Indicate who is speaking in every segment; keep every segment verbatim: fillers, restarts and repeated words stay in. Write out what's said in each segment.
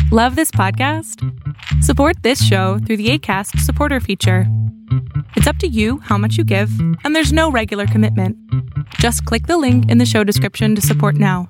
Speaker 1: Love this podcast? Support this show through the Acast supporter feature. It's up to you how much you give, and there's no regular commitment. Just click the link in the show description to support now.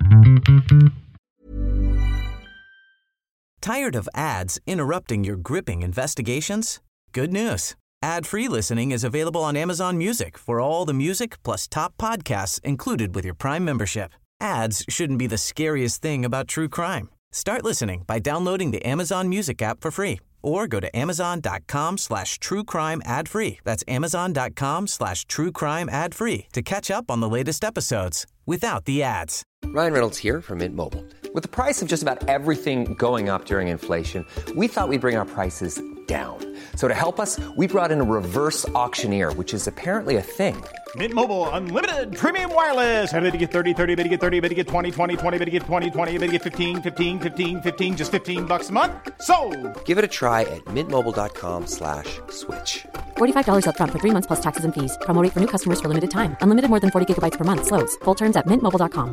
Speaker 2: Tired of ads interrupting your gripping investigations? Good news. Ad-free listening is available on Amazon Music for all the music plus top podcasts included with your Prime membership. Ads shouldn't be the scariest thing about true crime. Start listening by downloading the Amazon Music app for free or go to amazon.com slash true crime ad free. That's amazon.com slash true crime ad free to catch up on the latest episodes without the ads.
Speaker 3: Ryan Reynolds here from Mint Mobile. With the price of just about everything going up during inflation, we thought we'd bring our prices down. So to help us, we brought in a reverse auctioneer, which is apparently a thing.
Speaker 4: Mint Mobile Unlimited Premium Wireless. How to get thirty, thirty, how to get thirty, how to get twenty, twenty, twenty, how to get twenty, twenty, how to get fifteen, fifteen, fifteen, fifteen, just fifteen bucks a month? Sold!
Speaker 3: Give it a try at mintmobile.com slash switch.
Speaker 5: forty-five dollars up front for three months plus taxes and fees. Promo rate for new customers for limited time. Unlimited more than forty gigabytes per month. Slows full terms at mint mobile dot com.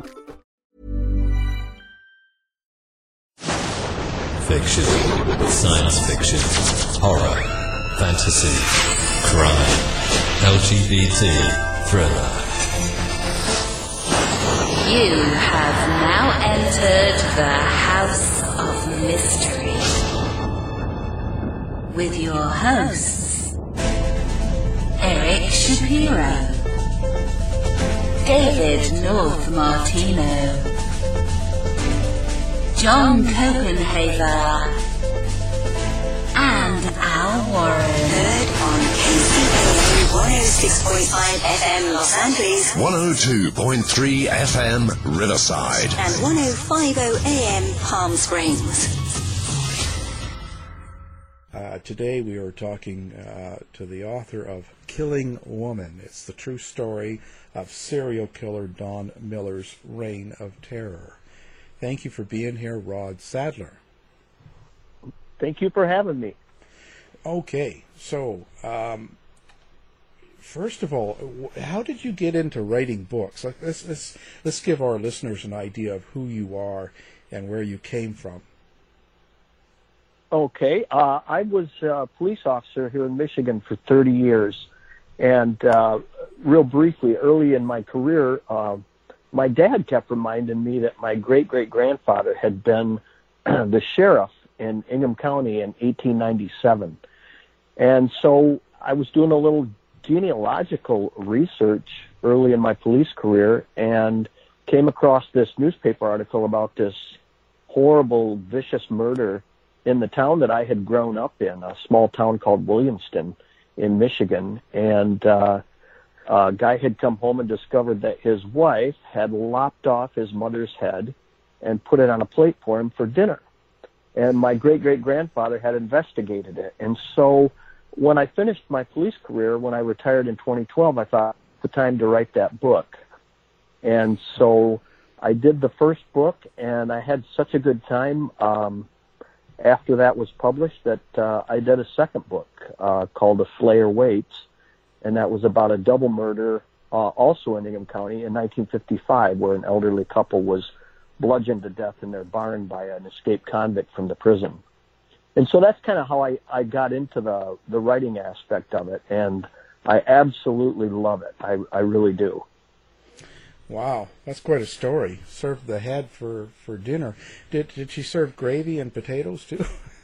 Speaker 6: Fiction, science fiction, horror, fantasy, crime, L G B T, thriller.
Speaker 7: You have now entered the House of Mystery with your hosts, Eric Shapiro, David North Martino, John Copenhaver, and Al Warren.
Speaker 8: Heard on K C A one oh six point five F M Los Angeles,
Speaker 6: one oh two point three F M Riverside,
Speaker 8: and one oh five point oh A M Palm Springs.
Speaker 9: Uh, today we are talking uh, to the author of Killing Woman. It's the true story of serial killer Don Miller's reign of terror. Thank you for being here, Rod Sadler.
Speaker 10: Thank you for having me.
Speaker 9: Okay, so um, first of all, how did you get into writing books? Let's, let's, let's give our listeners an idea of who you are and where you came from.
Speaker 10: Okay, uh, I was a police officer here in Michigan for thirty years, and uh, real briefly, early in my career, uh, my dad kept reminding me that my great-great-grandfather had been the sheriff in Ingham County in eighteen ninety-seven. And so I was doing a little genealogical research early in my police career and came across this newspaper article about this horrible, vicious murder in the town that I had grown up in, a small town called Williamston in Michigan. And uh a guy had come home and discovered that his wife had lopped off his mother's head and put it on a plate for him for dinner. And my great-great-grandfather had investigated it. And so when I finished my police career, when I retired in twenty twelve, I thought it's the time to write that book. And so I did the first book, and I had such a good time um, after that was published that uh, I did a second book uh, called The Slayer Waits. And that was about a double murder, uh, also in Ingham County in nineteen fifty-five, where an elderly couple was bludgeoned to death in their barn by an escaped convict from the prison. And so that's kind of how I, I got into the, the writing aspect of it, and I absolutely love it. I, I really do.
Speaker 9: Wow, that's quite a story. Served the head for, for dinner. Did did she serve gravy and potatoes too?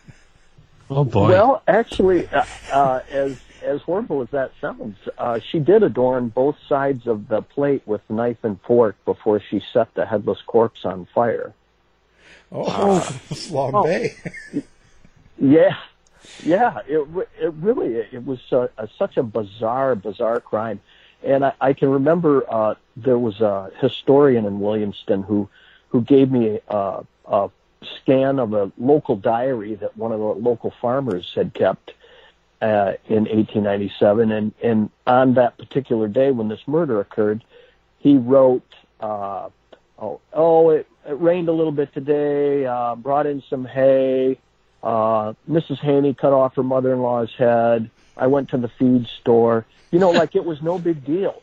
Speaker 11: Oh boy.
Speaker 10: Well, actually, uh, uh, as as horrible as that sounds, uh, she did adorn both sides of the plate with knife and fork before she set the headless corpse on fire.
Speaker 9: Oh,
Speaker 10: uh,
Speaker 9: long
Speaker 10: oh,
Speaker 9: day.
Speaker 10: yeah, yeah. It it really it was uh, a, such a bizarre, bizarre crime, and I, I can remember uh, there was a historian in Williamston who who gave me a, a scan of a local diary that one of the local farmers had kept uh, in eighteen ninety-seven. And, and on that particular day when this murder occurred, he wrote, uh, oh, oh it, it rained a little bit today, uh, brought in some hay, uh, Missus Haney cut off her mother-in-law's head, I went to the feed store, you know, like it was no big deal.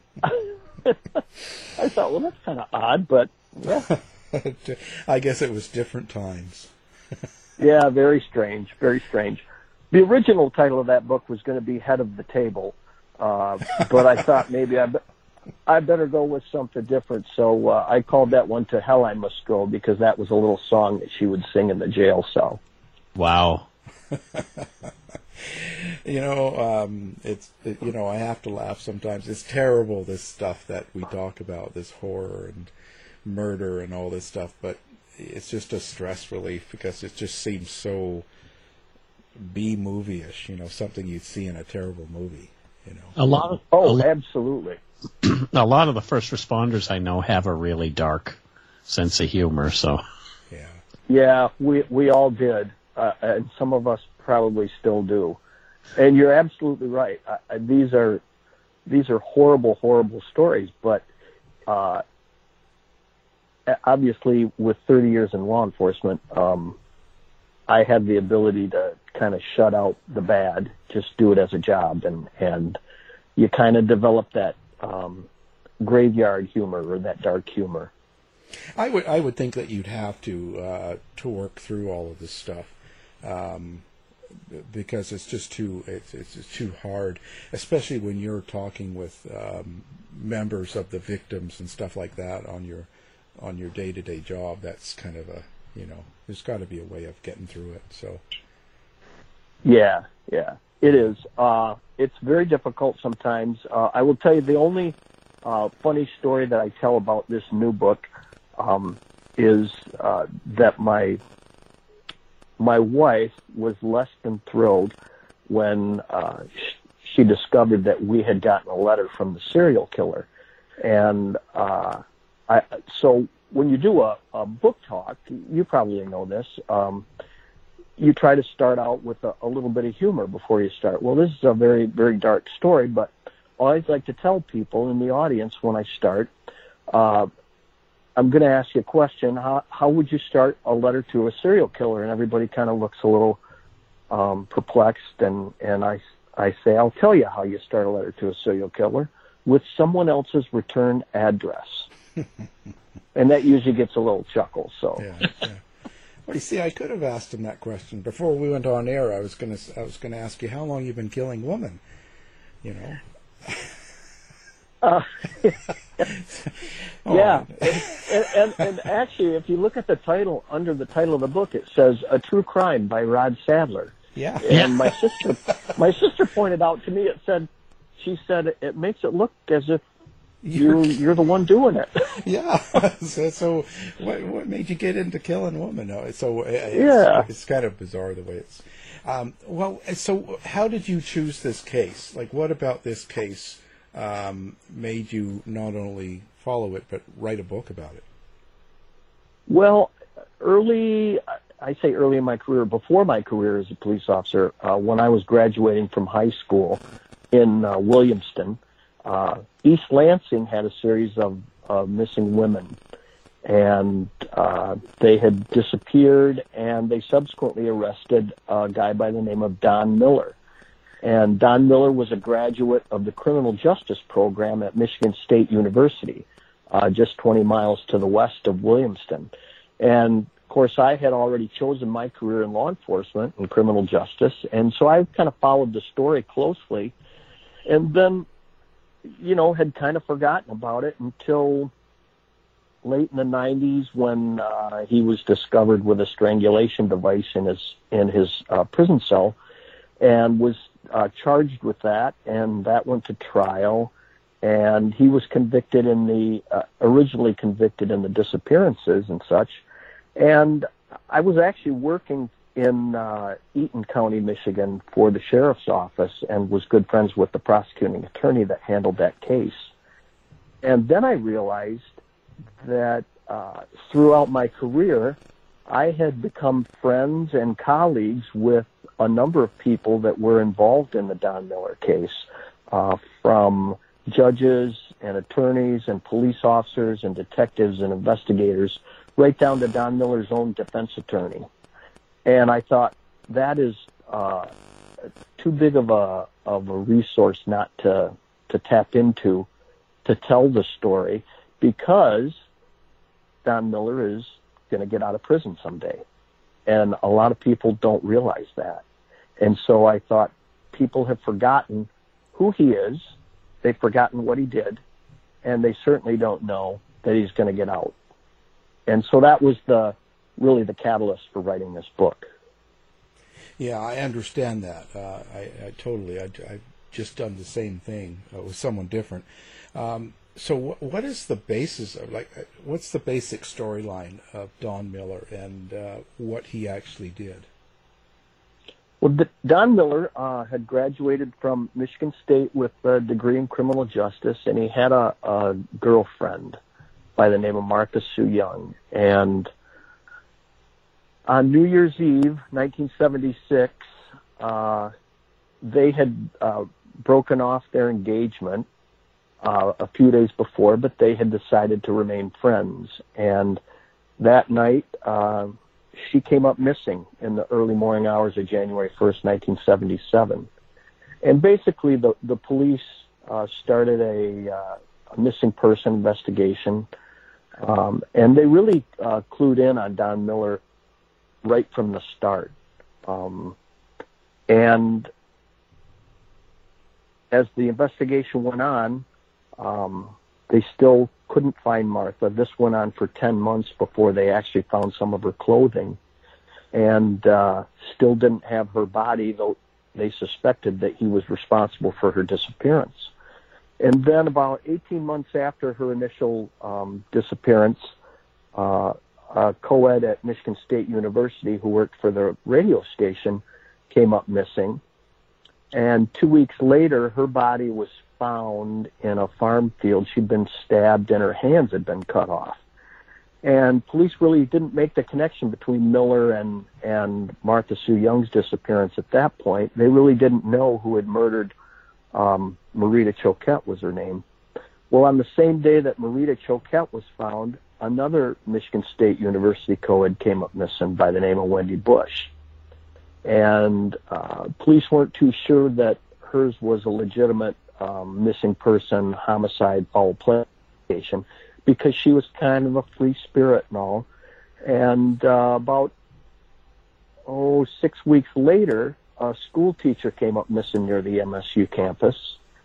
Speaker 10: I thought, well, that's kind of odd, but yeah.
Speaker 9: I guess it was different times.
Speaker 10: Yeah, very strange, very strange. The original title of that book was going to be Head of the Table, uh, but I thought maybe I, be- I better go with something different, so uh, I called that one To Hell I Must Go, because that was a little song that she would sing in the jail cell.
Speaker 11: Wow.
Speaker 9: You know, um, it's it, you know, I have to laugh sometimes. It's terrible, this stuff that we talk about, this horror and murder and all this stuff, but it's just a stress relief because it just seems so B-movie-ish, you know, something you'd see in a terrible movie, you know.
Speaker 11: A lot of
Speaker 10: Oh,
Speaker 11: a,
Speaker 10: absolutely.
Speaker 11: a lot of the first responders I know have a really dark sense of humor, so.
Speaker 9: Yeah.
Speaker 10: Yeah, we we all did, uh, and some of us probably still do. And you're absolutely right. Uh, these are these are horrible, horrible stories. But uh, obviously, with thirty years in law enforcement, um, I had the ability to kind of shut out the bad, just do it as a job, and and you kind of develop that um, graveyard humor or that dark humor.
Speaker 9: I would I would think that you'd have to uh, to work through all of this stuff. Um, because it's just too it's, it's it's too hard, especially when you're talking with um, members of the victims and stuff like that on your on your day-to-day job. That's kind of a, you know, there's got to be a way of getting through it. So
Speaker 10: yeah, yeah, it is. Uh, it's very difficult sometimes. Uh, I will tell you the only uh, funny story that I tell about this new book um, is uh, that my My wife was less than thrilled when uh, sh- she discovered that we had gotten a letter from the serial killer. And uh, I, so when you do a, a book talk, you probably know this, um, you try to start out with a, a little bit of humor before you start. Well, this is a very, very dark story, but I always like to tell people in the audience when I start, uh, I'm going to ask you a question. How how would you start a letter to a serial killer? And everybody kind of looks a little um, perplexed. And, and I, I say, I'll tell you how you start a letter to a serial killer with someone else's return address. And that usually gets a little chuckle. So.
Speaker 9: yeah, yeah. Well, you see, I could have asked him that question before we went on air. I was going to I was going to ask you how long you've been killing women. You know.
Speaker 10: Uh,
Speaker 9: oh,
Speaker 10: yeah, and, and, and actually, if you look at the title, under the title of the book, it says "A True Crime" by Rod Sadler.
Speaker 9: Yeah,
Speaker 10: and my sister, my sister pointed out to me, it said, she said it makes it look as if you're you're the one doing it.
Speaker 9: Yeah. so, so what what made you get into killing women? No, so it's,
Speaker 10: yeah,
Speaker 9: it's kind of bizarre the way it's. Um, well, so how did you choose this case? Like, what about this case? Um, made you not only follow it, but write a book about it?
Speaker 10: Well, early, I say early in my career, before my career as a police officer, uh, when I was graduating from high school in uh, Williamston, uh, East Lansing had a series of uh, missing women, and uh, they had disappeared, and they subsequently arrested a guy by the name of Don Miller. And Don Miller was a graduate of the criminal justice program at Michigan State University, uh, just twenty miles to the west of Williamston. And, of course, I had already chosen my career in law enforcement and criminal justice, and so I kind of followed the story closely, and then, you know, had kind of forgotten about it until late in the nineties when uh, he was discovered with a strangulation device in his, in his uh, prison cell, and was Uh, charged with that, and that went to trial, and he was convicted in the, uh, originally convicted in the disappearances and such, and I was actually working in uh, Eaton County, Michigan for the sheriff's office and was good friends with the prosecuting attorney that handled that case. And then I realized that uh, throughout my career, I had become friends and colleagues with a number of people that were involved in the Don Miller case, uh, from judges and attorneys and police officers and detectives and investigators, right down to Don Miller's own defense attorney. And I thought that is uh, too big of a of a resource not to to tap into to tell the story, because Don Miller is going to get out of prison someday. and a lot of people don't realize that. And so I thought, people have forgotten who he is, they've forgotten what he did, and they certainly don't know that he's going to get out. And so that was the really the catalyst for writing this book.
Speaker 9: Yeah, I understand that. Uh, I, I totally. I, I've just done the same thing uh, with someone different. Um, so, wh- what is the basis of like? What's the basic storyline of Don Miller and uh, what he actually did?
Speaker 10: Well, the, Don Miller uh, had graduated from Michigan State with a degree in criminal justice, and he had a, a girlfriend by the name of Martha Sue Young. And on New Year's Eve, nineteen seventy-six, uh, they had uh, broken off their engagement uh, a few days before, but they had decided to remain friends. And that night, uh, she came up missing in the early morning hours of January first, nineteen seventy-seven. And basically, the, the police uh, started a, uh, a missing person investigation, um, and they really uh, clued in on Don Miller right from the start. Um, and as the investigation went on, um, they still couldn't find Martha. This went on for ten months before they actually found some of her clothing, and uh, still didn't have her body, though they suspected that he was responsible for her disappearance. And then about eighteen months after her initial um, disappearance, uh, a co-ed at Michigan State University who worked for the radio station came up missing. And two weeks later, her body was found in a farm field. She'd been stabbed and her hands had been cut off. And police really didn't make the connection between Miller and, and Martha Sue Young's disappearance at that point. They really didn't know who had murdered um, Marita Choquette was her name. Well, on the same day that Marita Choquette was found, another Michigan State University co-ed came up missing by the name of Wendy Bush. And uh, police weren't too sure that hers was a legitimate um, missing person, homicide, foul play investigation, because she was kind of a free spirit and all. And uh, about, oh, six weeks later, a school teacher came up missing near the M S U campus,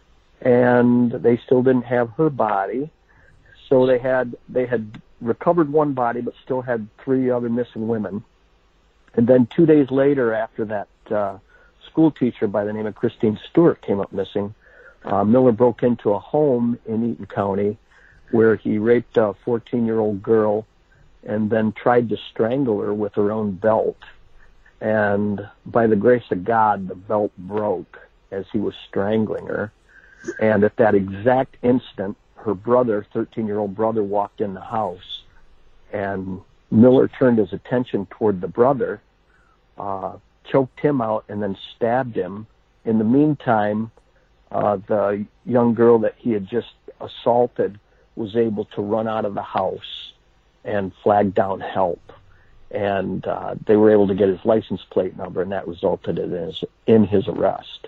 Speaker 10: and they still didn't have her body. So they had they had recovered one body, but still had three other missing women. And then two days later, after that uh, school teacher by the name of Christine Stewart came up missing, uh, Miller broke into a home in Eaton County where he raped a fourteen-year-old girl and then tried to strangle her with her own belt. And by the grace of God, the belt broke as he was strangling her. And at that exact instant, her brother, thirteen-year-old brother, walked in the house, and Miller turned his attention toward the brother, uh, choked him out, and then stabbed him. In the meantime, uh, the young girl that he had just assaulted was able to run out of the house and flag down help. And uh, they were able to get his license plate number, and that resulted in his, in his arrest.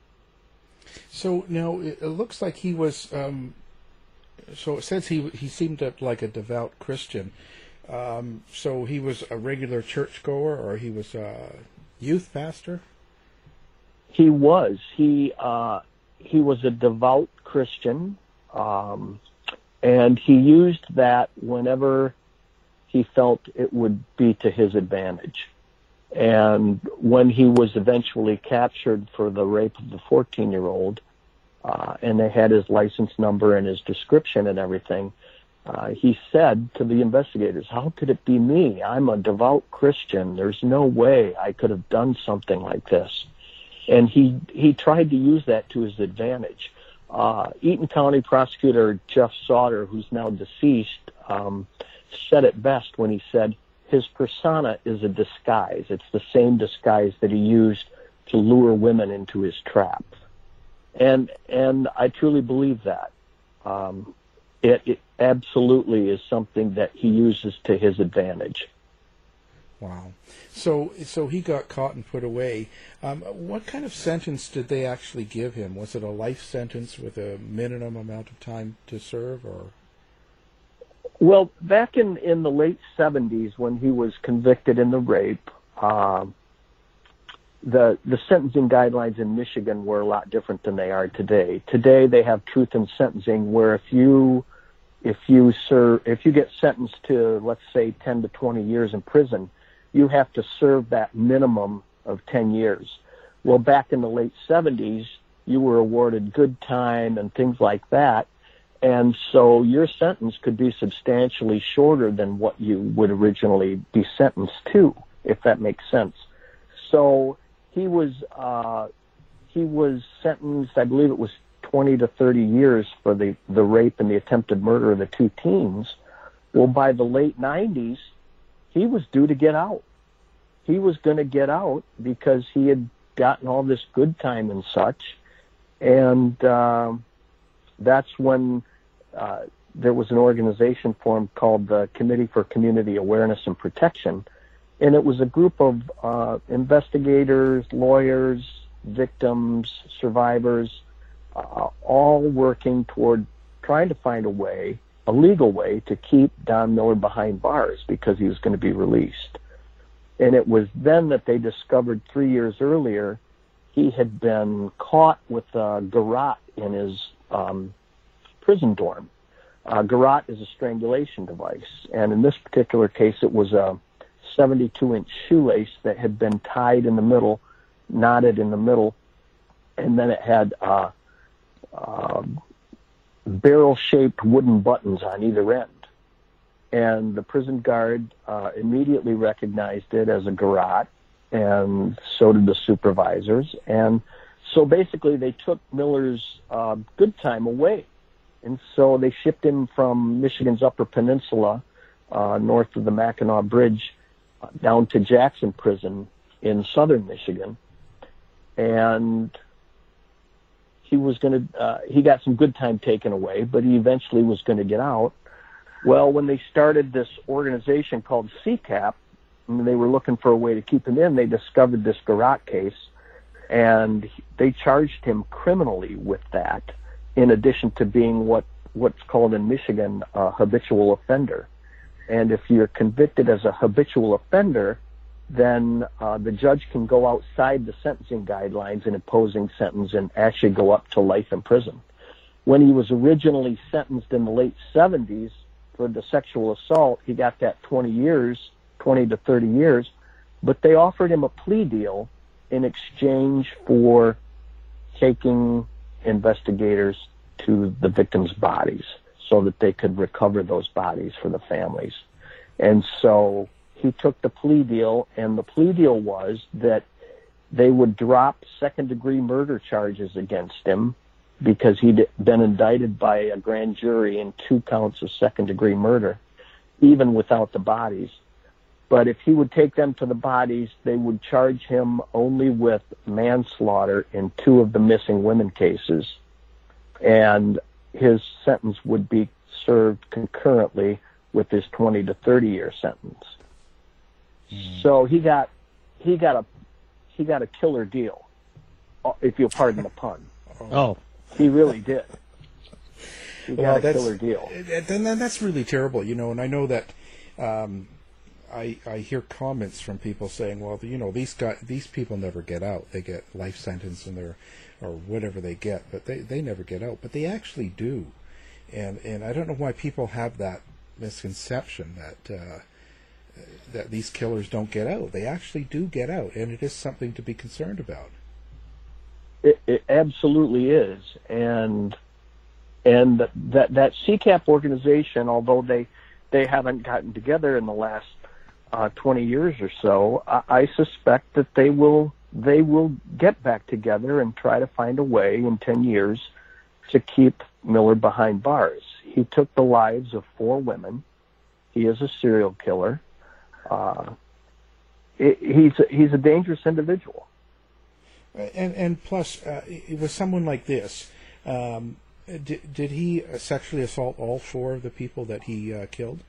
Speaker 9: So now it looks like he was... Um So it says he he seemed to, like a devout Christian. Um, so he was a regular churchgoer, or he was a youth pastor?
Speaker 10: He was. He uh, he was a devout Christian, um, and he used that whenever he felt it would be to his advantage. And when he was eventually captured for the rape of the fourteen-year-old, Uh, and they had his license number and his description and everything, uh, he said to the investigators, "How could it be me? I'm a devout Christian. There's no way I could have done something like this." And he he tried to use that to his advantage. Uh, Eaton County Prosecutor Jeff Sauter, who's now deceased, um, said it best when he said, his persona is a disguise. It's the same disguise that he used to lure women into his trap. And and I truly believe that. Um, it, it absolutely is something that he uses to his advantage.
Speaker 9: Wow. So so he got caught and put away. Um, what kind of sentence did they actually give him? Was it a life sentence with a minimum amount of time to serve, or?
Speaker 10: Well, back in, in the late seventies, when he was convicted in the rape, uh, the the sentencing guidelines in Michigan were a lot different than they are today. Today they have truth in sentencing, where if you if you serve if you get sentenced to, let's say, ten to twenty years in prison, you have to serve that minimum of ten years. Well, back in the late seventies, you were awarded good time and things like that, and so your sentence could be substantially shorter than what you would originally be sentenced to, if that makes sense. So he was uh, he was sentenced, I believe it was twenty to thirty years for the, the rape and the attempted murder of the two teens. Well, by the late nineties, he was due to get out. He was going to get out because he had gotten all this good time and such, and uh, that's when uh, there was an organization formed called the Committee for Community Awareness and Protection. And it was a group of uh, investigators, lawyers, victims, survivors, uh, all working toward trying to find a way, a legal way, to keep Don Miller behind bars because he was going to be released. And it was then that they discovered three years earlier he had been caught with a garrote in his um, prison dorm. Uh, garrote is a strangulation device. And in this particular case, it was a seventy-two inch shoelace that had been tied in the middle, knotted in the middle, and then it had uh, uh, barrel-shaped wooden buttons on either end. And the prison guard uh, immediately recognized it as a garrote, and so did the supervisors. And so basically they took Miller's uh, good time away. And so they shipped him from Michigan's Upper Peninsula, uh, north of the Mackinac Bridge, down to Jackson Prison in southern Michigan, and he was going to, uh, he got some good time taken away, but he eventually was going to get out. Well, when they started this organization called C CAP, and they were looking for a way to keep him in, they discovered this garrote case, and they charged him criminally with that, in addition to being what, what's called in Michigan a habitual offender. And if you're convicted as a habitual offender, then uh, the judge can go outside the sentencing guidelines in imposing sentence and actually go up to life in prison. When he was originally sentenced in the late seventies for the sexual assault, he got that twenty years, twenty to thirty years, but they offered him a plea deal in exchange for taking investigators to the victims' bodies, so that they could recover those bodies for the families. And so he took the plea deal, and the plea deal was that they would drop second-degree murder charges against him because he'd been indicted by a grand jury in two counts of second-degree murder, even without the bodies. But if he would take them to the bodies, they would charge him only with manslaughter in two of the missing women cases, and his sentence would be served concurrently with his twenty to thirty year sentence. Mm. So he got he got a he got a killer deal, if you'll pardon the pun.
Speaker 11: Oh,
Speaker 10: he really did. He got
Speaker 9: well,
Speaker 10: a
Speaker 9: that's,
Speaker 10: killer deal.
Speaker 9: And then that's really terrible, you know. And I know that um, I I hear comments from people saying, well, you know, these guys, these people never get out. They get life sentence and they're or whatever they get, but they, they never get out. But they actually do. And and I don't know why people have that misconception that uh, that these killers don't get out. They actually do get out, and it is something to be concerned about.
Speaker 10: It, it absolutely is. And and that that C CAP organization, although they they haven't gotten together in the last uh, twenty years or so, I, I suspect that they will they will get back together and try to find a way in ten years to keep Miller behind bars. He took the lives of four women. He is a serial killer. Uh, it, he's he's a dangerous individual.
Speaker 9: And and plus, uh, with someone like this, um, did did he sexually assault all four of the people that he uh, killed?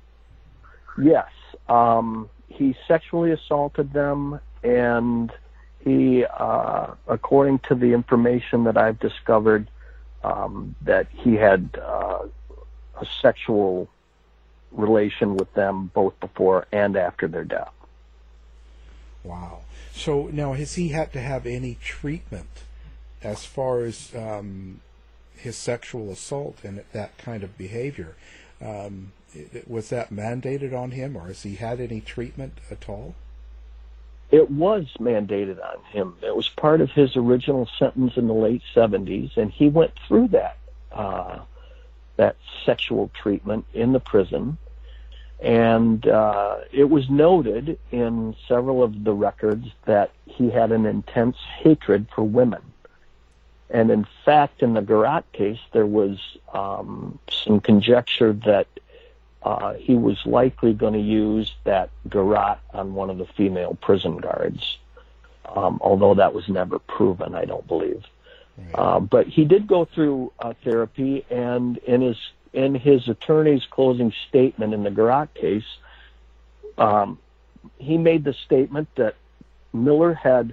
Speaker 10: Yes, um, he sexually assaulted them, and he, uh, according to the information that I've discovered, um, that he had uh, a sexual relation with them both before and after their death.
Speaker 9: Wow. So now, has he had to have any treatment as far as um, his sexual assault and that kind of behavior? Um, was that mandated on him, or has he had any treatment at all?
Speaker 10: It was mandated on him. It was part of his original sentence in the late seventies, and he went through that uh, that sexual treatment in the prison. And uh, it was noted in several of the records that he had an intense hatred for women. And in fact, in the Garat case, there was um, some conjecture that uh, he was likely going to use that Garat on one of the female prison guards, um, although that was never proven, I don't believe. Right. Uh, but he did go through uh, therapy, and in his in his attorney's closing statement in the Garat case, um, he made the statement that Miller had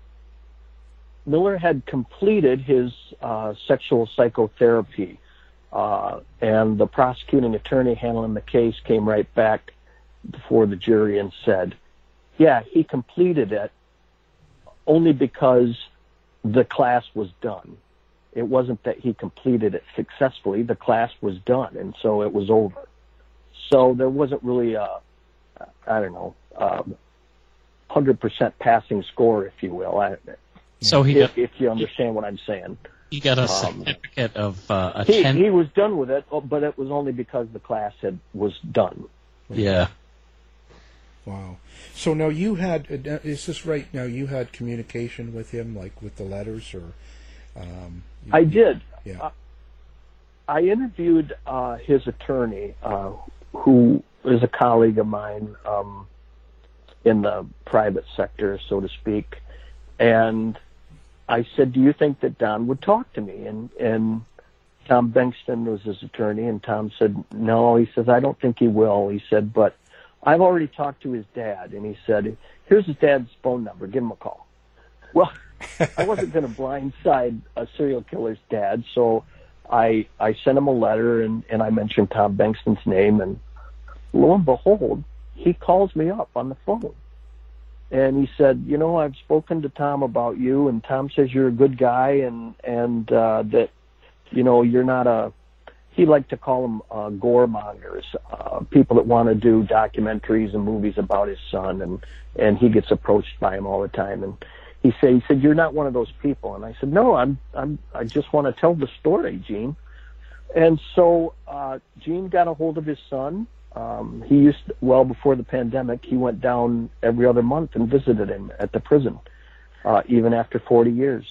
Speaker 10: Miller had completed his uh, sexual psychotherapy, uh, and the prosecuting attorney handling the case came right back before the jury and said, yeah, he completed it only because the class was done. It wasn't that he completed it successfully. The class was done, and so it was over. So there wasn't really a, I don't know, a one hundred percent passing score, if you will. I,
Speaker 11: So he
Speaker 10: if,
Speaker 11: got,
Speaker 10: if you understand what I'm saying.
Speaker 11: He got a
Speaker 10: Um,
Speaker 11: certificate of uh,
Speaker 10: he,
Speaker 11: attend-
Speaker 10: he was done with it, but it was only because the class had was done.
Speaker 11: Yeah.
Speaker 9: Wow. So now you had, is this right, now you had communication with him, like with the letters, or... Um, you,
Speaker 10: I did.
Speaker 9: Yeah.
Speaker 10: Uh, I interviewed uh, his attorney, uh, who is a colleague of mine um, in the private sector, so to speak, and I said, do you think that Don would talk to me? And, and Tom Bengtson was his attorney, and Tom said, no. He says, I don't think he will. He said, but I've already talked to his dad, and he said, here's his dad's phone number. Give him a call. Well, I wasn't going to blindside a serial killer's dad, so I I sent him a letter, and, and I mentioned Tom Bengtson's name, and lo and behold, he calls me up on the phone. And he said, you know, I've spoken to Tom about you, and Tom says you're a good guy, and, and uh, that, you know, you're not a, he liked to call them uh, gore mongers, uh, people that want to do documentaries and movies about his son, and, and he gets approached by him all the time. And he said, he said, you're not one of those people. And I said, no, I'm, I'm, I just want to tell the story, Gene. And so uh, Gene got a hold of his son. Um, he used, well, before the pandemic, he went down every other month and visited him at the prison, uh, even after forty years.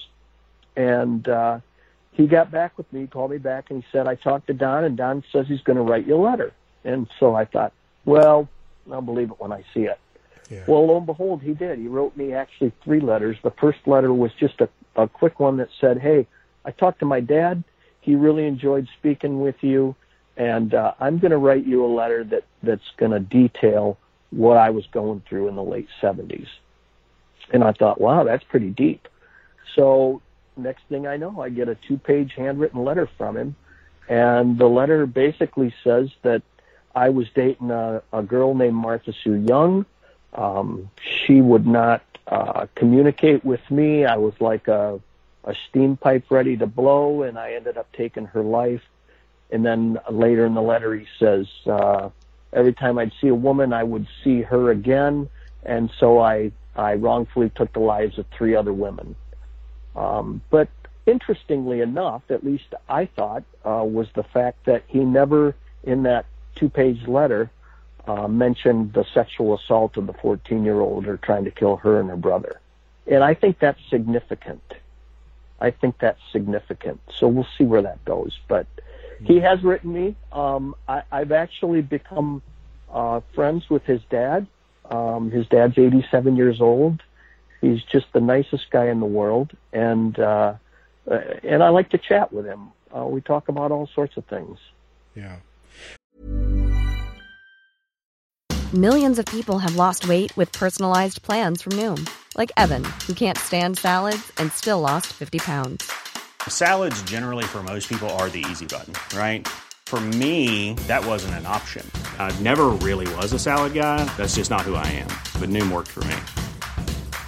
Speaker 10: And uh, he got back with me, he called me back, and he said, I talked to Don, and Don says he's going to write you a letter. And so I thought, well, I'll believe it when I see it. Yeah. Well, lo and behold, he did. He wrote me actually three letters. The first letter was just a, a quick one that said, hey, I talked to my dad. He really enjoyed speaking with you. And uh, I'm going to write you a letter that, that's going to detail what I was going through in the late seventies. And I thought, wow, that's pretty deep. So next thing I know, I get a two-page handwritten letter from him. And the letter basically says that I was dating a, a girl named Martha Sue Young. Um, she would not uh, communicate with me. I was like a, a steam pipe ready to blow, and I ended up taking her life. And then later in the letter, he says, uh, every time I'd see a woman, I would see her again. And so I, I wrongfully took the lives of three other women. Um, but interestingly enough, at least I thought, uh, was the fact that he never, in that two-page letter, uh, mentioned the sexual assault of the fourteen-year-old or trying to kill her and her brother. And I think that's significant. I think that's significant. So we'll see where that goes. But he has written me. Um, I, I've actually become uh, friends with his dad. Um, his dad's eighty-seven years old. He's just the nicest guy in the world, and uh, and I like to chat with him. Uh, we talk about all sorts of things.
Speaker 9: Yeah.
Speaker 12: Millions of people have lost weight with personalized plans from Noom, like Evan, who can't stand salads and still lost fifty pounds.
Speaker 13: Salads generally for most people are the easy button, right? For me, that wasn't an option. I never really was a salad guy. That's just not who I am. But Noom worked for me.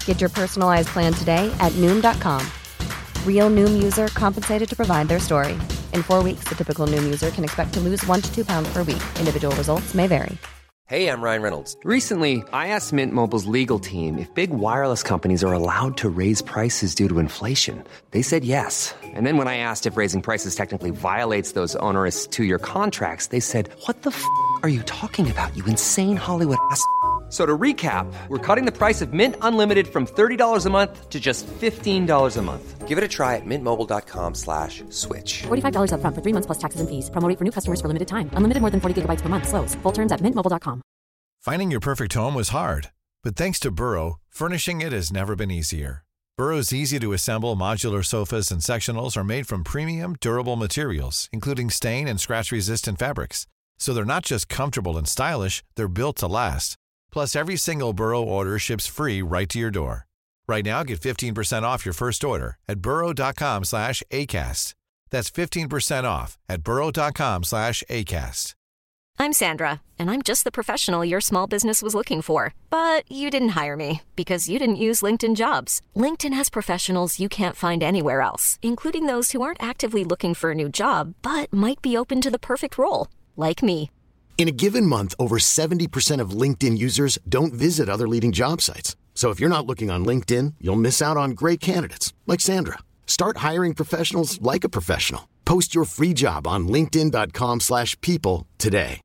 Speaker 12: Get your personalized plan today at Noom dot com. Real Noom user compensated to provide their story. In four weeks, the typical Noom user can expect to lose one to two pounds per week. Individual results may vary.
Speaker 3: Hey, I'm Ryan Reynolds. Recently, I asked Mint Mobile's legal team if big wireless companies are allowed to raise prices due to inflation. They said yes. And then when I asked if raising prices technically violates those onerous two-year contracts, they said, what the f*** are you talking about, you insane Hollywood ass f- So to recap, we're cutting the price of Mint Unlimited from thirty dollars a month to just fifteen dollars a month. Give it a try at mintmobile.com slash switch.
Speaker 5: forty-five dollars up front for three months plus taxes and fees. Promo rate for new customers for limited time. Unlimited more than forty gigabytes per month. Slows full terms at mint mobile dot com.
Speaker 14: Finding your perfect home was hard, but thanks to Burrow, furnishing it has never been easier. Burrow's easy-to-assemble modular sofas and sectionals are made from premium, durable materials, including stain and scratch-resistant fabrics. So they're not just comfortable and stylish, they're built to last. Plus, every single Burrow order ships free right to your door. Right now, get fifteen percent off your first order at burrow.com slash ACAST. That's fifteen percent off at burrow.com slash ACAST.
Speaker 15: I'm Sandra, and I'm just the professional your small business was looking for. But you didn't hire me because you didn't use LinkedIn Jobs. LinkedIn has professionals you can't find anywhere else, including those who aren't actively looking for a new job, but might be open to the perfect role, like me.
Speaker 16: In a given month, over seventy percent of LinkedIn users don't visit other leading job sites. So if you're not looking on LinkedIn, you'll miss out on great candidates like Sandra. Start hiring professionals like a professional. Post your free job on linkedin.com slash people today.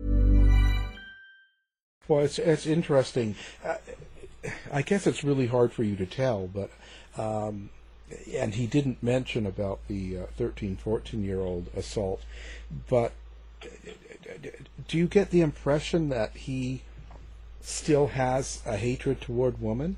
Speaker 9: Well, it's it's interesting. Uh, I guess it's really hard for you to tell, but um, and he didn't mention about the uh, thirteen, fourteen-year-old assault, but do you get the impression that he still has a hatred toward women?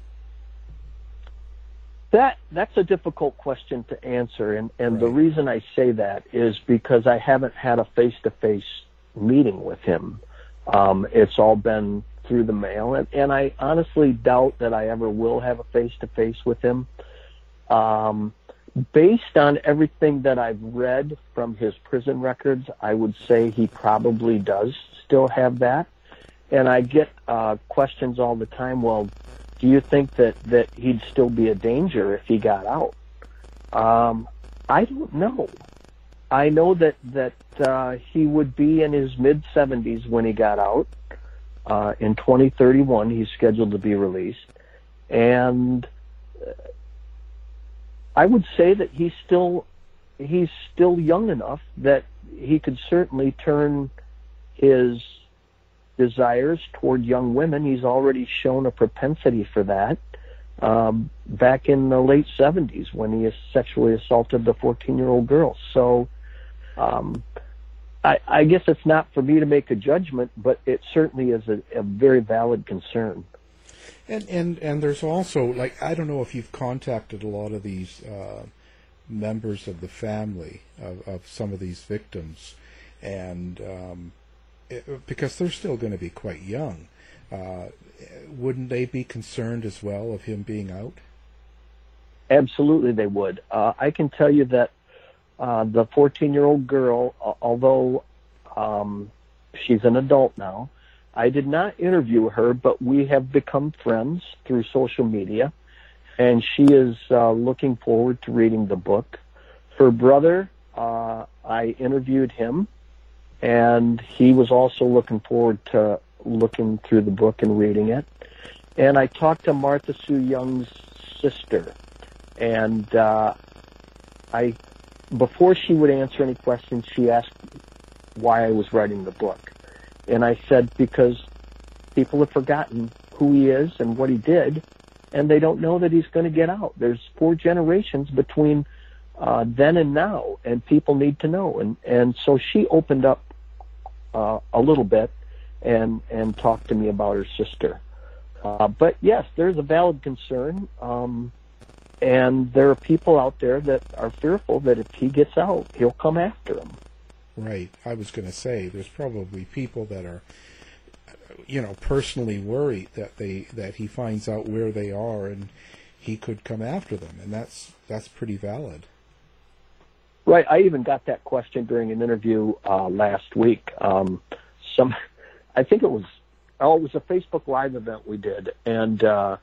Speaker 10: That that's a difficult question to answer, and, and right. The reason I say that is because I haven't had a face-to-face meeting with him. Um, it's all been through the mail, and, and I honestly doubt that I ever will have a face-to-face with him. Um, based on everything that I've read from his prison records, I would say he probably does still have that. And I get uh, questions all the time, well, do you think that, that he'd still be a danger if he got out? Um, I don't know. I know that, that uh, he would be in his mid-seventies when he got out. Uh, in twenty thirty-one, he's scheduled to be released. And uh, I would say that he's still he's still young enough that he could certainly turn his desires toward young women. He's already shown a propensity for that um, back in the late seventies when he sexually assaulted the fourteen-year-old girl. So um, I, I guess it's not for me to make a judgment, but it certainly is a, a very valid concern.
Speaker 9: And, and and there's also, like, I don't know if you've contacted a lot of these uh, members of the family of, of some of these victims, and um, it, because they're still going to be quite young, uh, wouldn't they be concerned as well of him being out?
Speaker 10: Absolutely they would. Uh, I can tell you that uh, the fourteen-year-old girl, although um, she's an adult now, I did not interview her, but we have become friends through social media, and she is uh, looking forward to reading the book. Her brother, uh, I interviewed him, and he was also looking forward to looking through the book and reading it. And I talked to Martha Sue Young's sister, and uh, I, before she would answer any questions, she asked why I was writing the book. And I said, because people have forgotten who he is and what he did, and they don't know that he's going to get out. There's four generations between uh, then and now, and people need to know. And, and so she opened up uh, a little bit and, and talked to me about her sister. Uh, but yes, there's a valid concern, um, and there are people out there that are fearful that if he gets out, he'll come after him.
Speaker 9: Right. I was going to say there's probably people that are, you know, personally worried that they that he finds out where they are and he could come after them, and that's that's pretty valid.
Speaker 10: Right. I even got that question during an interview uh, last week. Um, some, I think it was, oh, it was a Facebook Live event we did, and uh,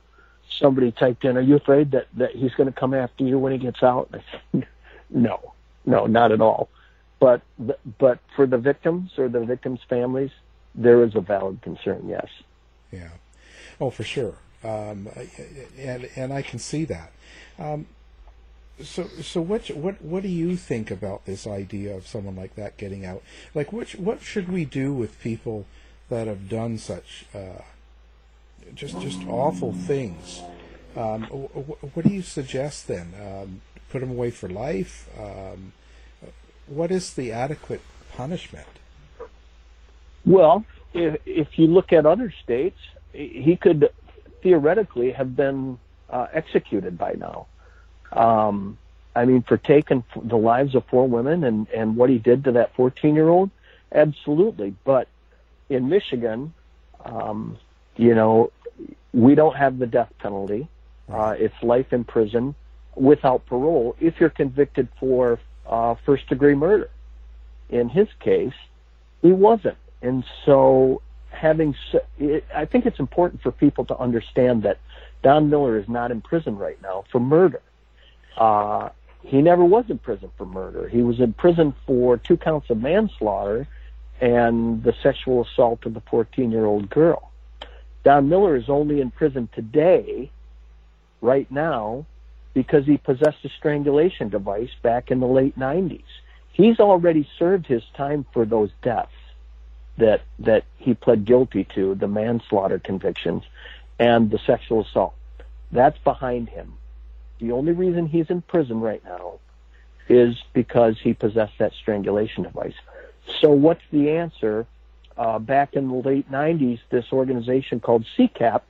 Speaker 10: somebody typed in, "Are you afraid that, that he's going to come after you when he gets out?" And I said, no, no, not at all. But but for the victims or the victims' families, there is a valid concern, yes.
Speaker 9: Yeah. Oh, for sure. Um, and and I can see that. Um, so so what what what do you think about this idea of someone like that getting out? Like, which what should we do with people that have done such uh, just just awful things? Um, wh- what do you suggest then? Um, put them away for life? Um, what is the adequate punishment?
Speaker 10: Well, if, if you look at other states, he could theoretically have been uh, executed by now. Um, I mean, for taking the lives of four women and, and what he did to that fourteen-year-old, absolutely. But in Michigan, um, you know, we don't have the death penalty. Uh, it's life in prison without parole if you're convicted for uh, first-degree murder. In his case, he wasn't. And so having, it, I think it's important for people to understand that Don Miller is not in prison right now for murder. Uh, he never was in prison for murder. He was in prison for two counts of manslaughter and the sexual assault of the fourteen-year-old girl. Don Miller is only in prison today, right now, because he possessed a strangulation device back in the late nineties. He's already served his time for those deaths that that he pled guilty to, the manslaughter convictions and the sexual assault. That's behind him. The only reason he's in prison right now is because he possessed that strangulation device. So what's the answer? Uh, back in the late nineties, this organization called C CAP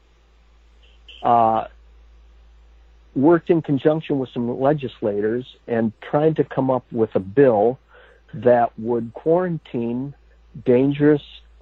Speaker 10: uh, worked in conjunction with some legislators and trying to come up with a bill that would quarantine dangerous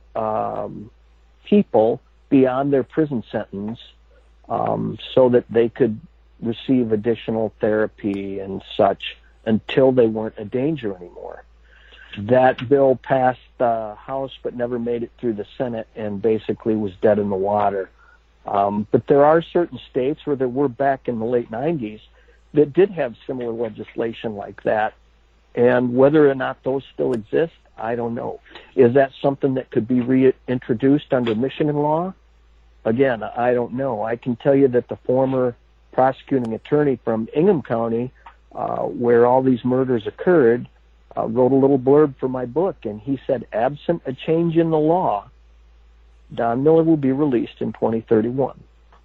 Speaker 10: um, people beyond their prison sentence um, so that they could receive additional therapy and such until they weren't a danger anymore. That bill passed the House but never made it through the Senate and basically was dead in the water. Um, but there are certain states where there were back in the late nineties that did have similar legislation like that. And whether or not those still exist, I don't know. Is that something that could be reintroduced under Michigan law? Again, I don't know. I can tell you that the former prosecuting attorney from Ingham County, uh, where all these murders occurred, uh, wrote a little blurb for my book, and he said, absent a change in the law, Don Miller will be released in twenty thirty-one.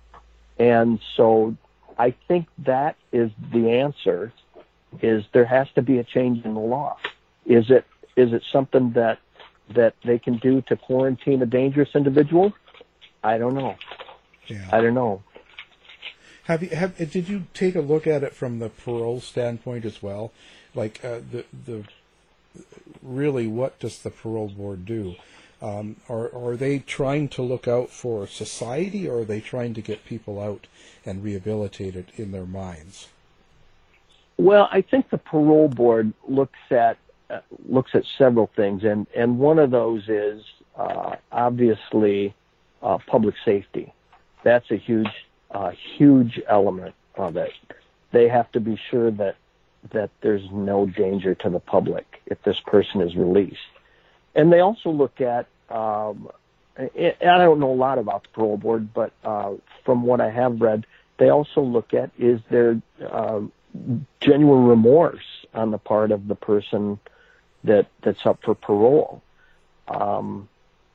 Speaker 10: And so I think that is the answer, is there has to be a change in the law. Is it is it something that that they can do to quarantine a dangerous individual? I don't know.
Speaker 9: Yeah.
Speaker 10: I don't know.
Speaker 9: Have you have did you take a look at it from the parole standpoint as well? Like uh, the the really, what does the parole board do? Um, are are they trying to look out for society, or are they trying to get people out and rehabilitated in their minds?
Speaker 10: Well, I think the parole board looks at uh, looks at several things, and, and one of those is uh, obviously uh, public safety. That's a huge uh, huge element of it. They have to be sure that that there's no danger to the public if this person is released. And they also look at, um, and I don't know a lot about the parole board, but uh, from what I have read, they also look at, is there uh, genuine remorse on the part of the person that that's up for parole? Um,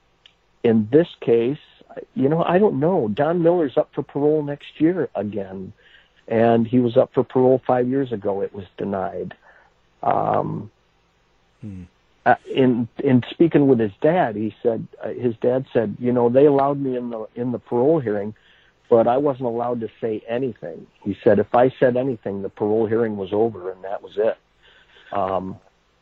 Speaker 10: in this case, you know, I don't know. Don Miller's up for parole next year again, and he was up for parole five years ago. It was denied. Um, hmm. Uh, in in speaking with his dad, he said uh, his dad said, you know, they allowed me in the in the parole hearing, but I wasn't allowed to say anything. He said if I said anything, the parole hearing was over, and that was it. Um,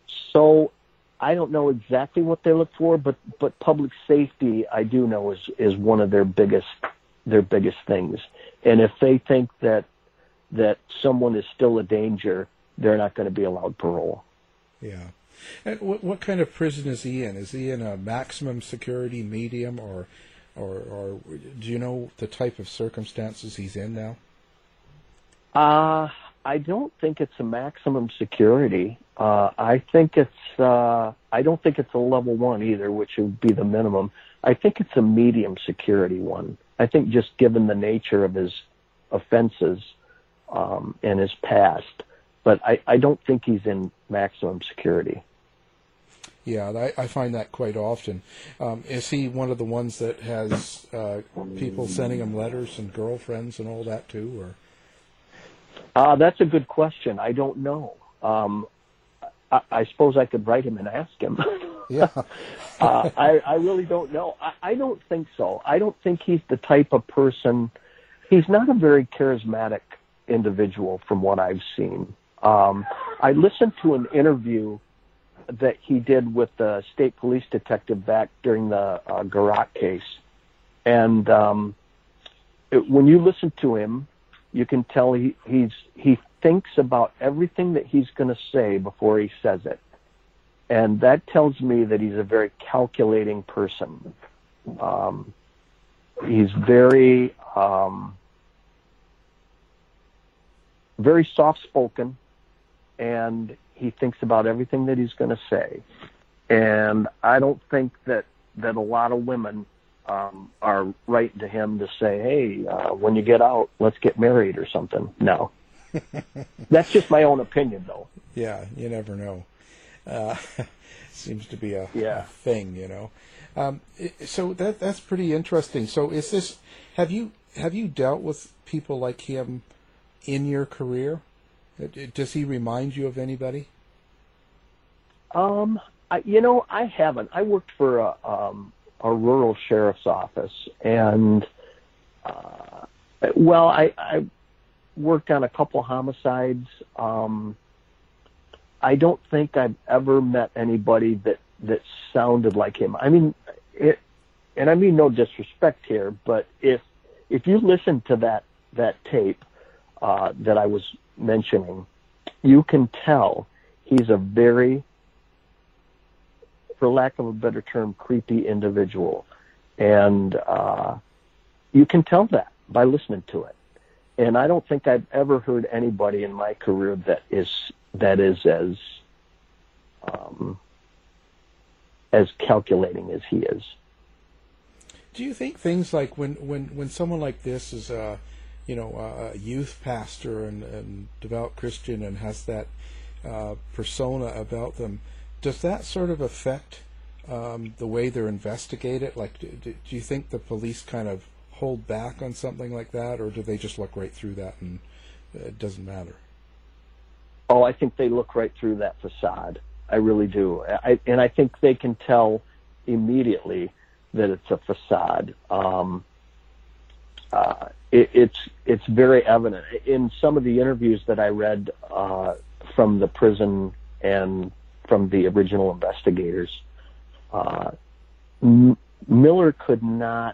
Speaker 10: so I don't know exactly what they look for, but but public safety, I do know, is is one of their biggest their biggest things. And if they think that that someone is still a danger, they're not going to be allowed parole.
Speaker 9: Yeah. And what, what kind of prison is he in? Is he in a maximum security, medium, or or, or do you know the type of circumstances he's in now?
Speaker 10: Uh, I don't think it's a maximum security. Uh, I think it's, uh, I don't think it's a level one either, which would be the minimum. I think it's a medium security one. I think just given the nature of his offenses um, and his past, but I, I don't think he's in maximum security.
Speaker 9: Yeah, I, I find that quite often. Um, is he one of the ones that has uh, people sending him letters and girlfriends and all that too, or?
Speaker 10: Uh, that's a good question. I don't know. Um, I, I suppose I could write him and ask him.
Speaker 9: Yeah.
Speaker 10: uh, I, I really don't know. I, I don't think so. I don't think he's the type of person. He's not a very charismatic individual from what I've seen. Um, I listened to an interview that he did with the state police detective back during the uh, Garat case. And um, it, when you listen to him, you can tell he, he's he thinks about everything that he's going to say before he says it. And that tells me that he's a very calculating person. Um, he's very, um, very soft-spoken, and he thinks about everything that he's going to say. And I don't think that, that a lot of women um, are writing to him to say, hey, uh, when you get out, let's get married or something. No. That's just my own opinion, though.
Speaker 9: Yeah, you never know. Uh, seems to be a,
Speaker 10: yeah.
Speaker 9: a thing, you know. Um, so that that's pretty interesting. So is this? Have you have you dealt with people like him in your career? Does he remind you of anybody?
Speaker 10: Um, I, you know, I haven't. I worked for a, um, a rural sheriff's office, and uh, well, I, I worked on a couple homicides. Um, I don't think I've ever met anybody that, that sounded like him. I mean, it, and I mean no disrespect here, but if if you listen to that that tape uh, that I was mentioning, you can tell he's a very, for lack of a better term, creepy individual. And uh, you can tell that by listening to it. And I don't think I've ever heard anybody in my career that is that is as um, as calculating as he is.
Speaker 9: Do you think things like when, when, when someone like this is a, you know, a youth pastor and, and devout Christian and has that uh, persona about them, does that sort of affect um, the way they're investigated? Like, do, do you think the police kind of hold back on something like that, or do they just look right through that and it doesn't matter?
Speaker 10: Oh, I think they look right through that facade. I really do. I, and I think they can tell immediately that it's a facade. Um, uh, it, it's it's very evident. In some of the interviews that I read uh, from the prison and from the original investigators, uh, M- Miller could not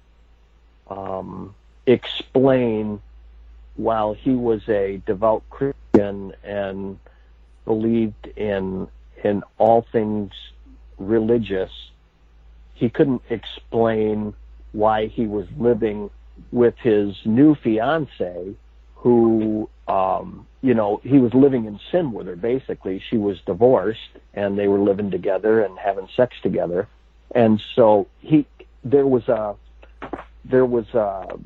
Speaker 10: um, explain, while he was a devout Christian and believed in in all things religious, he couldn't explain why he was living with his new fiancée, who, um, you know, he was living in sin with her, basically. She was divorced, and they were living together and having sex together. And so he, there was a, there was a,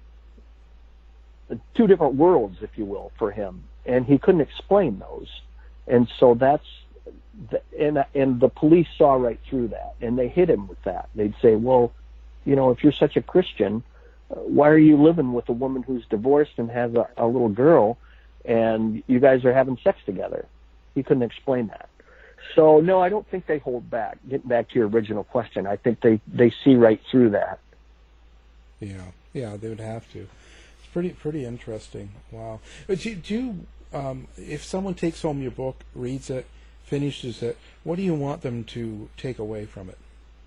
Speaker 10: two different worlds, if you will, for him, and he couldn't explain those. And so that's, and and the police saw right through that, and they hit him with that. They'd say, well, you know, if you're such a Christian, uh, why are you living with a woman who's divorced and has a, a little girl, and you guys are having sex together? He couldn't explain that. So, no, I don't think they hold back. Getting back to your original question, I think they, they see right through that.
Speaker 9: Yeah, yeah, they would have to. It's pretty pretty interesting. Wow. But do, do you, um, if someone takes home your book, reads it, finishes it, what do you want them to take away from it?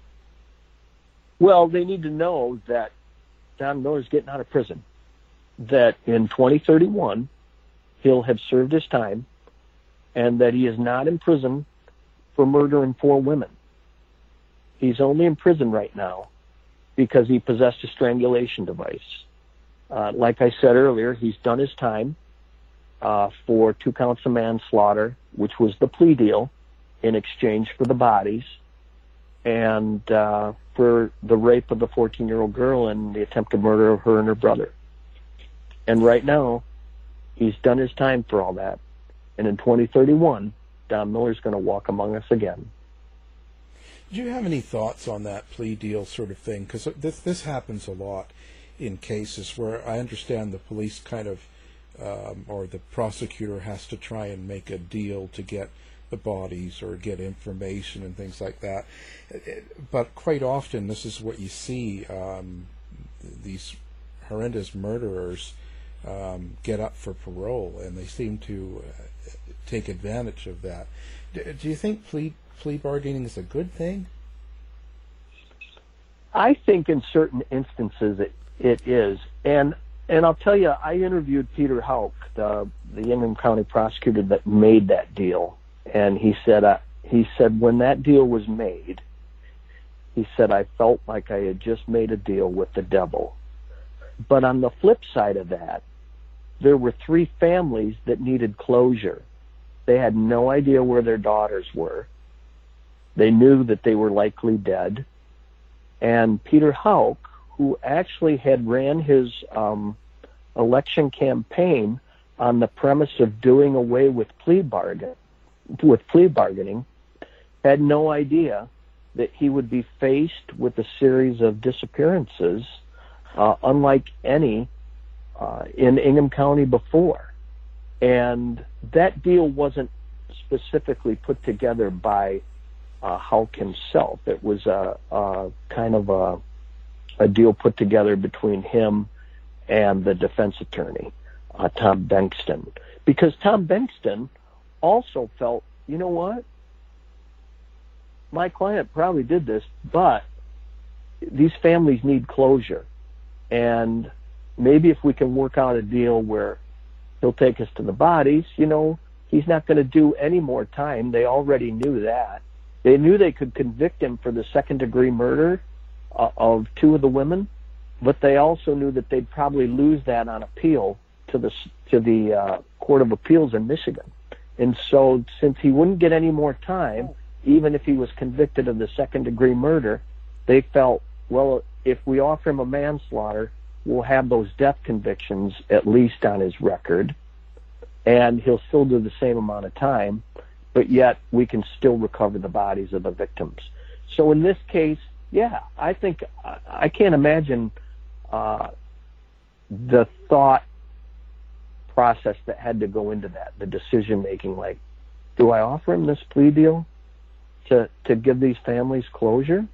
Speaker 10: Well, they need to know that Don Miller's getting out of prison, that in twenty thirty-one he'll have served his time, and that he is not in prison for murdering four women. He's only in prison right now because he possessed a strangulation device. Uh, like I said earlier, he's done his time uh, for two counts of manslaughter, which was the plea deal in exchange for the bodies, and uh, for the rape of the fourteen-year-old girl and the attempted murder of her and her brother. And right now, he's done his time for all that. And in twenty thirty-one, Don Miller's going to walk among us again.
Speaker 9: Do you have any thoughts on that plea deal sort of thing? Because this, this happens a lot in cases where I understand the police kind of, um, or the prosecutor has to try and make a deal to get the bodies or get information and things like that. But quite often, this is what you see, um, these horrendous murderers um, get up for parole, and they seem to uh, take advantage of that. Do, do you think plea plea bargaining is a good thing?
Speaker 10: I think in certain instances it, it is. And and I'll tell you, I interviewed Peter Houck, the, the Ingham County prosecutor that made that deal. And he said, uh, he said, when that deal was made, he said, I felt like I had just made a deal with the devil. But on the flip side of that, there were three families that needed closure. They had no idea where their daughters were. They knew that they were likely dead. And Peter Houck, who actually had ran his um, election campaign on the premise of doing away with plea bargain, with plea bargaining, had no idea that he would be faced with a series of disappearances uh, unlike any uh, in Ingham County before. And that deal wasn't specifically put together by uh, Houck himself. It was a, a kind of a, a deal put together between him and the defense attorney, uh, Tom Bengtson. Because Tom Bengtson also felt, you know what? My client probably did this, but these families need closure. And maybe if we can work out a deal where he'll take us to the bodies, you know, he's not going to do any more time. They already knew that. They knew they could convict him for the second-degree murder uh, of two of the women, but they also knew that they'd probably lose that on appeal to the to the uh, Court of Appeals in Michigan. And so since he wouldn't get any more time, even if he was convicted of the second-degree murder, they felt, well, if we offer him a manslaughter, we'll have those death convictions at least on his record, and he'll still do the same amount of time, but yet we can still recover the bodies of the victims. So in this case, yeah, I think, I can't imagine uh, the thought process that had to go into that, the decision-making, like, do I offer him this plea deal to, to give these families closure?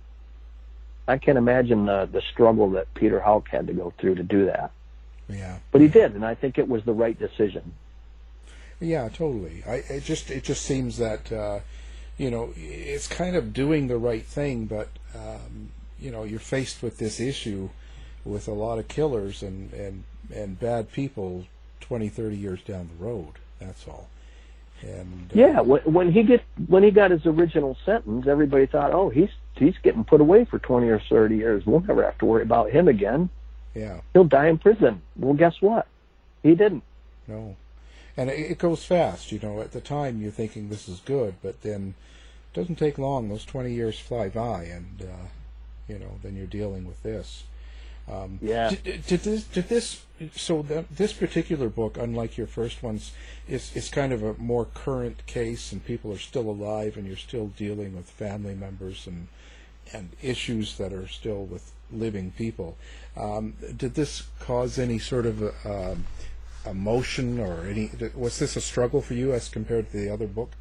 Speaker 10: I can't imagine the, the struggle that Peter Houck had to go through to do that.
Speaker 9: Yeah.
Speaker 10: But he did, and I think it was the right decision.
Speaker 9: Yeah, totally. I it just it just seems that uh, you know, it's kind of doing the right thing, but um, you know, you're faced with this issue with a lot of killers and, and, and bad people twenty, thirty years down the road. That's all. And uh,
Speaker 10: yeah, when, when he get when he got his original sentence, everybody thought, oh, he's he's getting put away for twenty or thirty years. We'll never have to worry about him again.
Speaker 9: Yeah,
Speaker 10: he'll die in prison. Well, guess what? He didn't.
Speaker 9: No, and it, it goes fast. You know, at the time you're thinking this is good, but then it doesn't take long. Those twenty years fly by, and uh, you know, then you're dealing with this. Um,
Speaker 10: yeah.
Speaker 9: Did, did this? Did this? So the, this particular book, unlike your first ones, is is kind of a more current case, and people are still alive, and you're still dealing with family members and and issues that are still with living people. Um, did this cause any sort of uh, emotion or any? Was this a struggle for you as compared to the other book?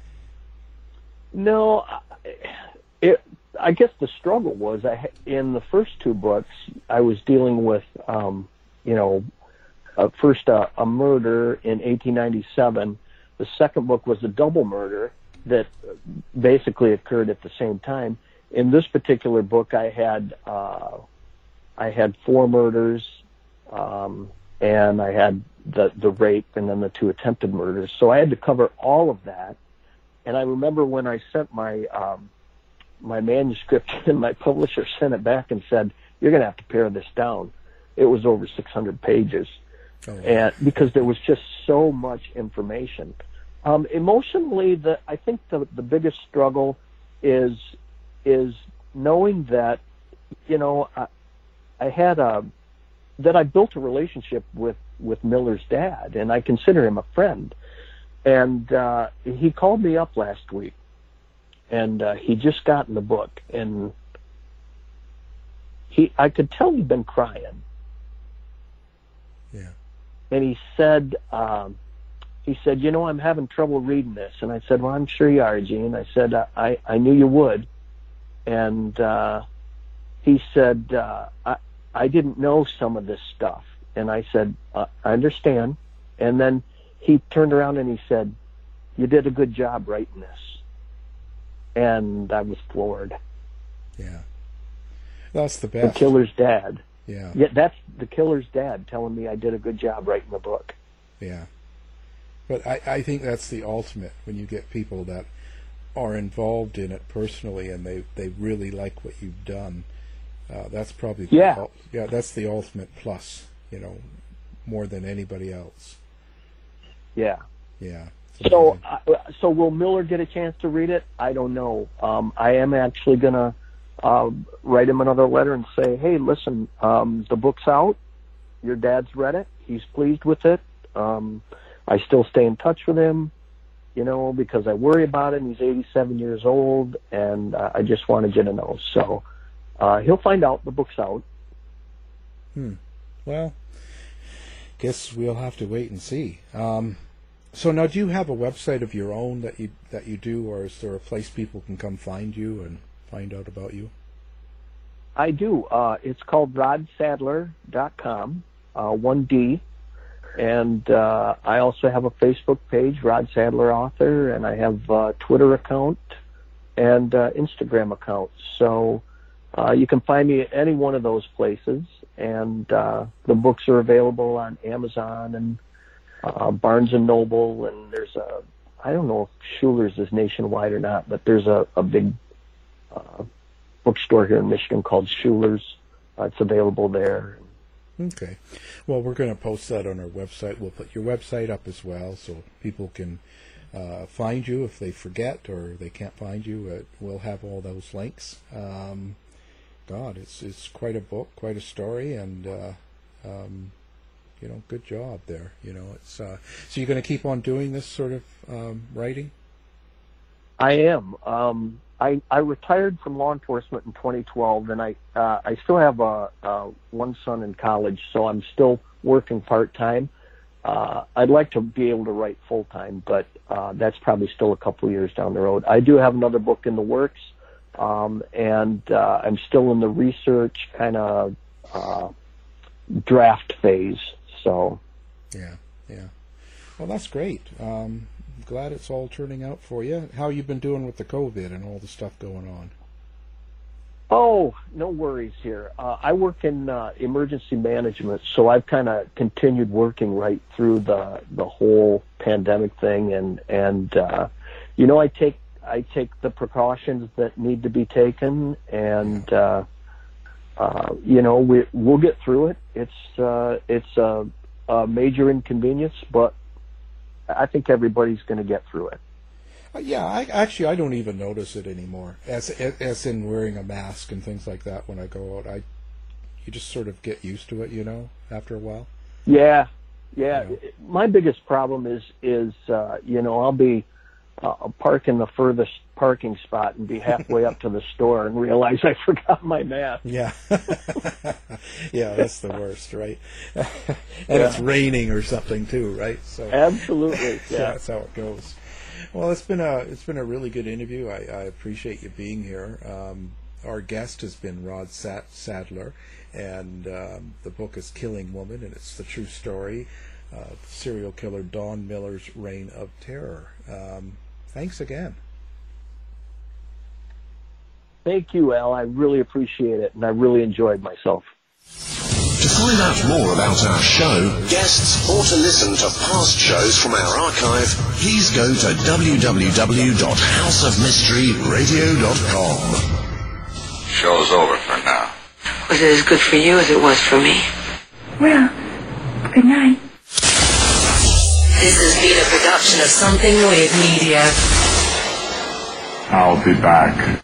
Speaker 10: No, it. I guess the struggle was I, in the first two books, I was dealing with, um, you know, uh, first uh, a murder in eighteen ninety-seven. The second book was a double murder that basically occurred at the same time. In this particular book, I had uh, I had four murders, um, and I had the the rape, and then the two attempted murders. So I had to cover all of that. And I remember when I sent my um, my manuscript and my publisher sent it back and said, you're going to have to pare this down. It was over six hundred pages. Oh. And because there was just so much information. Um, emotionally, the I think the, the biggest struggle is is knowing that, you know, I, I had a, that I built a relationship with, with Miller's dad, and I consider him a friend. And uh, he called me up last week, and uh, he just gotten the book, and he I could tell he'd been crying.
Speaker 9: Yeah.
Speaker 10: And he said, um, he said, you know, I'm having trouble reading this. And I said, well, I'm sure you are, Gene. I said, I, I knew you would. And uh, he said, uh, I, I didn't know some of this stuff. And I said, uh, I understand. And then he turned around and he said, you did a good job writing this. And I was floored.
Speaker 9: Yeah. That's the best.
Speaker 10: The killer's dad.
Speaker 9: Yeah.
Speaker 10: Yeah, that's the killer's dad telling me I did a good job writing the book.
Speaker 9: Yeah. But I, I think that's the ultimate, when you get people that are involved in it personally and they, they really like what you've done. Uh, that's probably the,
Speaker 10: yeah.
Speaker 9: yeah, that's the ultimate plus, you know, more than anybody else.
Speaker 10: Yeah.
Speaker 9: Yeah.
Speaker 10: So, uh, so will Miller get a chance to read it? I don't know. Um, I am actually going to uh, write him another letter and say, hey, listen, um, the book's out. Your dad's read it. He's pleased with it. Um, I still stay in touch with him, you know, because I worry about him. He's eighty-seven years old, and uh, I just wanted you to know. So uh, he'll find out the book's out.
Speaker 9: Hmm. Well, guess we'll have to wait and see. Um, so now, do you have a website of your own that you that you do, or is there a place people can come find you and find out about you?
Speaker 10: I do. Uh, it's called rod sadler dot com, uh, one D. And uh, I also have a Facebook page, Rod Sadler Author, and I have a Twitter account and uh, Instagram account. So uh, you can find me at any one of those places. And uh, the books are available on Amazon and uh, Barnes and Noble. And there's a, I don't know if Schuler's is nationwide or not, but there's a, a big uh, bookstore here in Michigan called Schuler's. Uh, it's available there.
Speaker 9: Okay. Well, we're going to post that on our website. We'll put your website up as well so people can uh, find you if they forget or they can't find you. Uh, we'll have all those links. Um, God, it's it's quite a book, quite a story, and, uh, um, you know, good job there. You know, it's uh, so you're going to keep on doing this sort of um, writing?
Speaker 10: I am. Um I, I retired from law enforcement in twenty twelve, and I uh, I still have a, a one son in college, so I'm still working part time. Uh, I'd like to be able to write full time, but uh, that's probably still a couple of years down the road. I do have another book in the works, um, and uh, I'm still in the research kind of uh, draft phase. So,
Speaker 9: yeah, yeah. Well, that's great. Um, glad it's all turning out for you. How you been doing with the COVID and all the stuff going on?
Speaker 10: Oh, no worries here. Uh, I work in uh, emergency management, so I've kind of continued working right through the the whole pandemic thing, and and uh, you know, I take I take the precautions that need to be taken, and uh, uh, you know, we we'll get through it. It's uh, it's a, a major inconvenience, but I think everybody's going to get through it.
Speaker 9: Uh, yeah, I, actually, I don't even notice it anymore. As as in wearing a mask and things like that when I go out, I you just sort of get used to it, you know, after a while.
Speaker 10: Yeah, yeah. You know? My biggest problem is is uh, you know, I'll be uh, park in the furthest parking spot and be halfway up to the store and realize I forgot my mask.
Speaker 9: Yeah, yeah, that's the worst, right? And
Speaker 10: yeah.
Speaker 9: It's raining or something too, right? So
Speaker 10: absolutely, yeah.
Speaker 9: Yeah, that's how it goes. Well, it's been a it's been a really good interview. I, I appreciate you being here. Um, our guest has been Rod Sadler, and um, the book is Killing Woman, and it's the true story of serial killer Don Miller's reign of terror. Um, thanks again.
Speaker 10: Thank you, Al. I really appreciate it, and I really enjoyed myself.
Speaker 6: To find out more about our show, guests, or to listen to past shows from our archive, please go to w w w dot house of mystery radio dot com.
Speaker 17: Show's over for now.
Speaker 8: Was it as good for you as it was for me?
Speaker 17: Well, good night.
Speaker 8: This has been a production of Something Weird Media.
Speaker 18: I'll be back.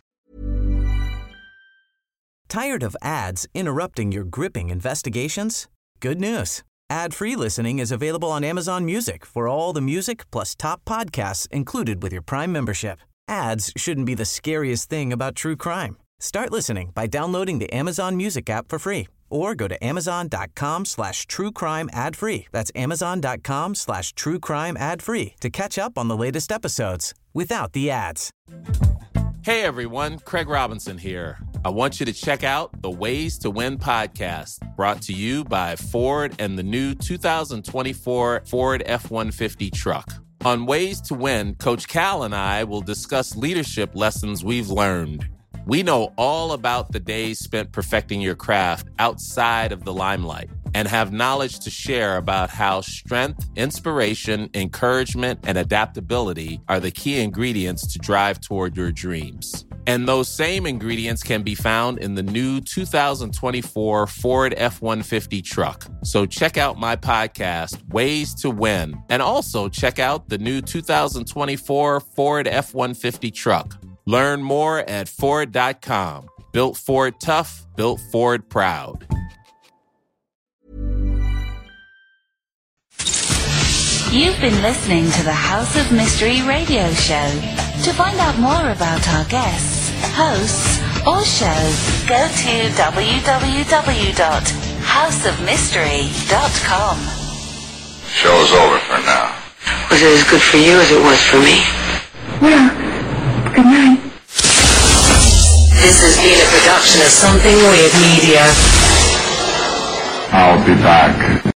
Speaker 2: Tired of ads interrupting your gripping investigations? Good news. Ad-free listening is available on Amazon Music for all the music plus top podcasts included with your Prime membership. Ads shouldn't be the scariest thing about true crime. Start listening by downloading the Amazon Music app for free or go to amazon.com slash true crime ad free. That's amazon.com slash true crime ad free to catch up on the latest episodes without the ads.
Speaker 19: Hey everyone, Craig Robinson here. I want you to check out the Ways to Win podcast, brought to you by Ford and the new two thousand twenty-four Ford F one fifty truck. On Ways to Win, Coach Cal and I will discuss leadership lessons we've learned. We know all about the days spent perfecting your craft outside of the limelight and have knowledge to share about how strength, inspiration, encouragement, and adaptability are the key ingredients to drive toward your dreams. And those same ingredients can be found in the new two thousand twenty-four Ford F one fifty truck. So check out my podcast, Ways to Win, and also check out the new two thousand twenty-four Ford F one fifty truck. Learn more at Ford dot com. Built Ford tough, built Ford proud.
Speaker 7: You've been listening to the House of Mystery radio show. To find out more about our guests, hosts, or shows, go to w w w dot house of mystery dot com.
Speaker 18: Show's over for now.
Speaker 8: Was it as good for you as it was for me?
Speaker 17: Well, good night.
Speaker 8: This has been a production of Something Weird Media.
Speaker 18: I'll be back.